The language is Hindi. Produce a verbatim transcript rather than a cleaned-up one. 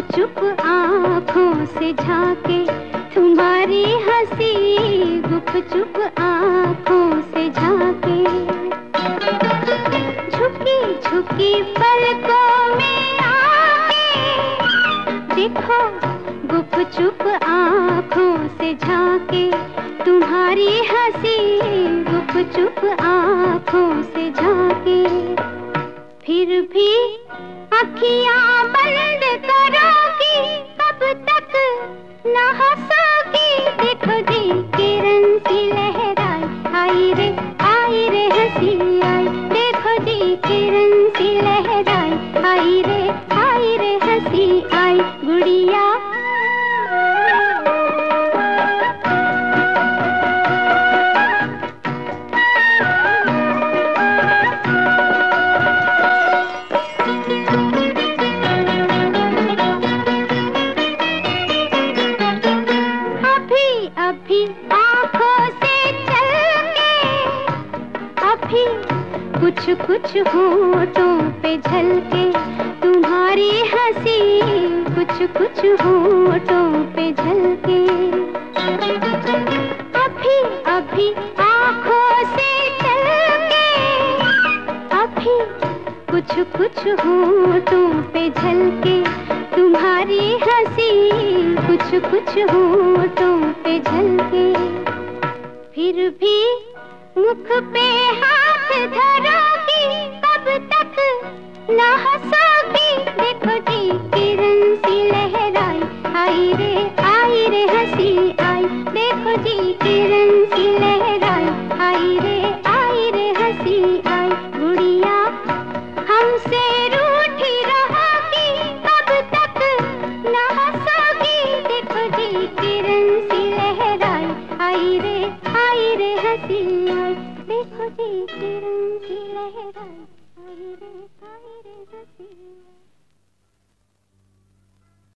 चुप आँखों से झांके तुम्हारी हंसी, गुप चुप आँखों से झांके। झुकी झुकी पलकों में आके देखो, गुप चुप आँखों से झांके तुम्हारी हंसी, गुप चुप आँखों से झांके। फिर भी अखियाँ बंद करोगी, कब तक न हंसोगी। देखो जी किरण सी लहराई, आई रे आई रे हंसी आई। देखो जी किरण सी लहराई, आई रे आई रे हंसी आई। गुड़िया अभी आँखों से चल के, अभी कुछ कुछ होठों पे झलके तुम्हारी हंसी, कुछ कुछ होठों पे झलके। अभी अभी आँखों से चल के, अभी कुछ कुछ होठों पे झलके तुम्हारी हंसी, कुछ कुछ होठों पे झलके। फिर भी मुख पे हाथ धरोगी, कब तक न हंसोगी। देखो जी किरण सी लहराई, आई रे आई रे हंसी आई। देखो जी किरण सी लहराई, आई रे आई रे हंसी आई। गुड़िया हमसे रूठी रहोगी, कब तक न हंसोगी। देखो जी किरण सी लहराई, आई रे आई रे हंसी आई। देखो जी किरण सी लहराई, आई रे आई रे हंसी आई।